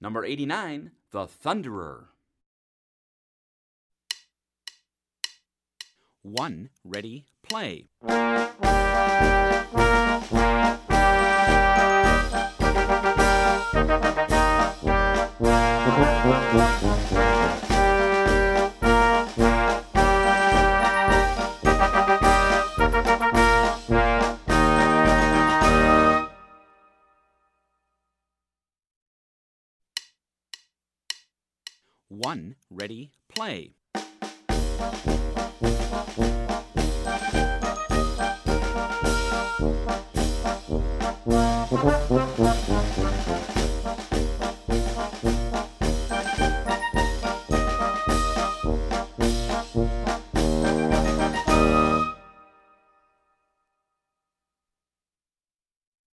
Number 89, The Thunderer. 1. Ready, play. One, ready, play.